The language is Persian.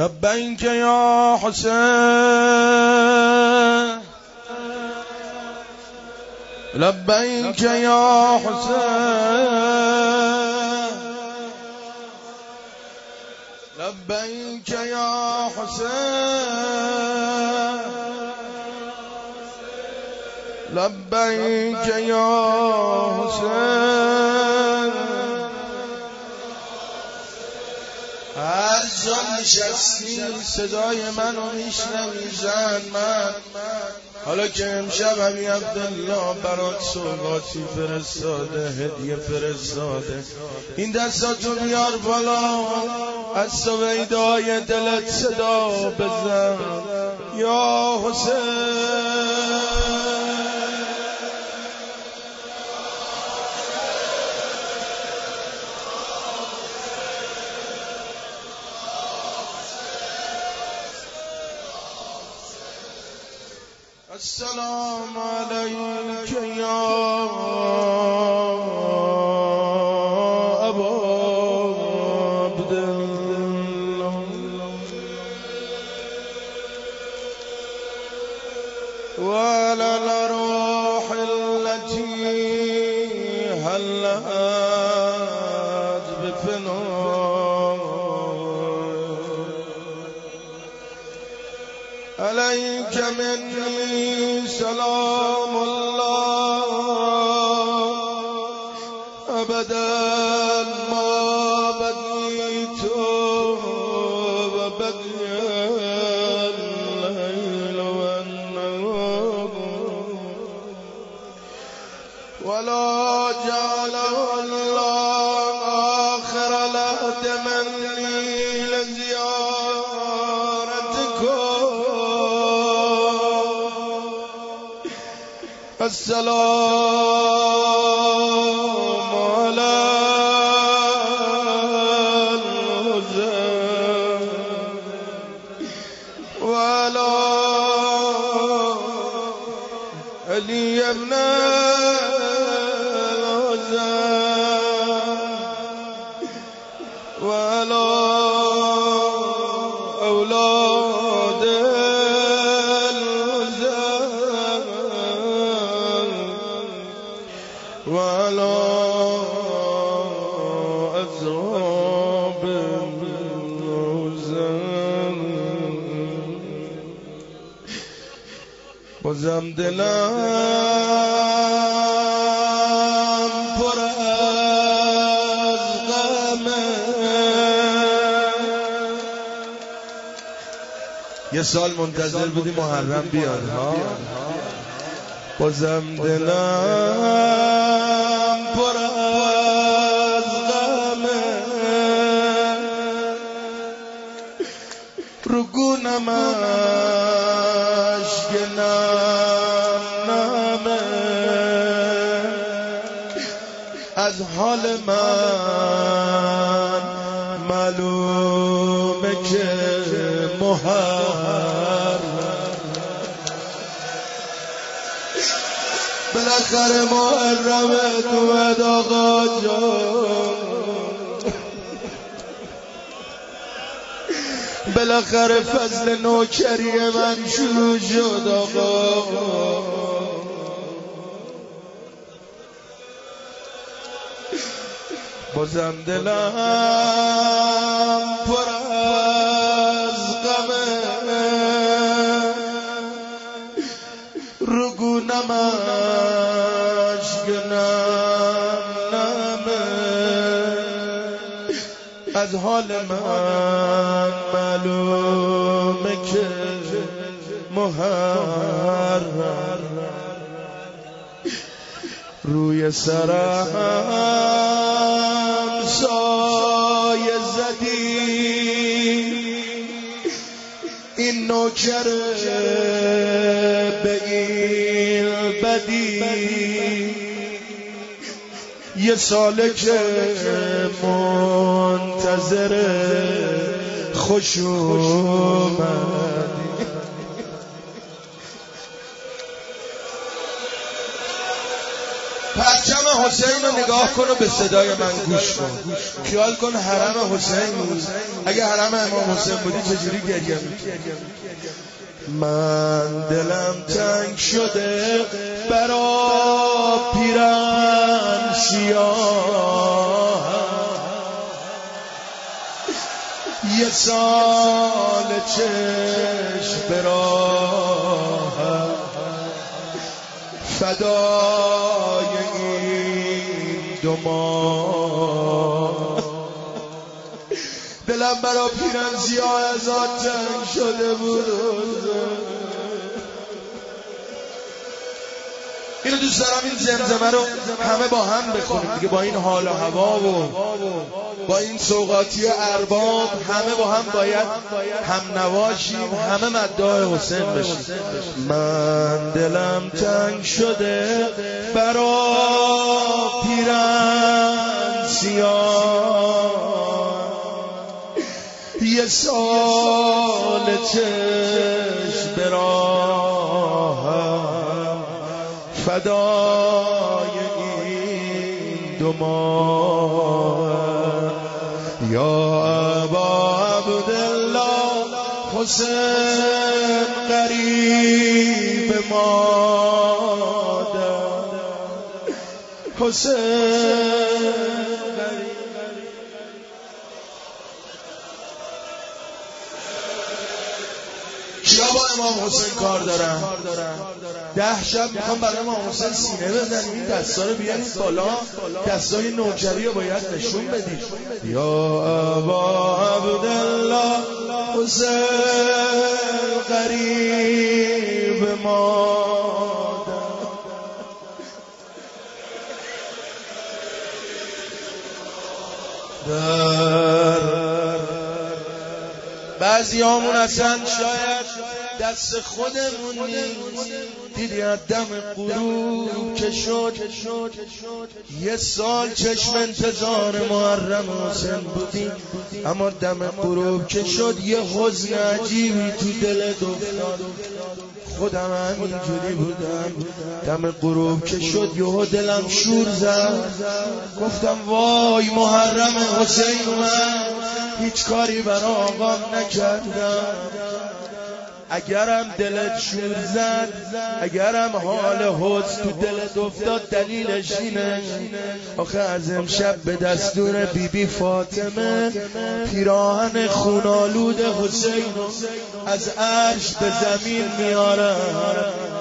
لبیک یا حسین لبیک یا حسین لبیک یا حسین لبیک یا حسین. هر جا نشستی صدای منو میشنوی زن من. حالا که امشب علی عبدالله برات سوغاتی فرستاده، هدیه فرستاده، این دستاتو بیار بالا، از سویدای دلت صدا بزن یا حسین. السلام علیک یا ابا عبدالله وعلى الروح التي هلأت بفناء عليك مني سلام الله أبدا ما بديت وبقي الليل والنهار ولا جعله الله آخر العهد مني لزيارتكم. السلام على الحسين وعلى علي بن الحسين وعلى أولاد وعلى أصحاب الحسين. بازم دلم پر از غمه. یه سال منتظر بودی محرم بیاد ها. بازم دلم پر از غمه، رو گونم اشک نم نمه، از حال من معلومه که بالاخره محرمت اومد آقا جان، بالاخره فضل نوکری من شروع شد آقا. بازم دلم پر از غمه، رو گونم اشک نم نمه، از حال من معلومه که محرم روی سرم سایه زدی، این نوکر به این بدی، یه ساله که منتظر خوش اومدی. پرچم حسین رو نگاه کن و به صدای من گوش کن. خیال کن حرم حسین، اگه حرم امام حسین بودی چجوری گریه می‌کردی؟ من دلم تنگ شده برا پیرن سیاه، یه سال چشم براه فدای این دو ماه. دلم برا پیرن سیاه ازاد تنگ شده بود. اینو دوست دارم این زمزمه رو همه با هم بخونیم دیگه، با این حال و هوا و با این سوغاتی ارباب همه با هم باید هم نواشیم، همه مداح حسین بشیم. من دلم تنگ شده برا پیرن سیاه، یه سال چشم براه فدای این دو ماه. یا ابا عبدالله حسین قریب مادر، حسین کیا با امام حسین کار دارن؟ 10 شب میخوام برای امام حسین سینه بزنیم. این دستا رو بیارید بالا، دستای نوکری رو باید نشون بدید. یا ابا عبدالله حسین قریب مادر. بعضی همون اصلا شاید دست خودمون نیست. دیدی دم غروب که شد یه سال چشم انتظار محرم حسین بودی، اما دم غروب که شد یه حزن عجیبی تو دلت افتاد. خودم همینجوری بودم، دم غروب که شد یهو دلم شور زد، گفتم وای محرم حسین، من هیچ کاری برای آقام نکردم. اگرم دلت شور زد، اگرم حال حزن تو دلت افتاد، دلیلش اینه آخه از امشب به دستور بیبی فاطمه پیراهن خونالود حسین از عرش به زمین میارم.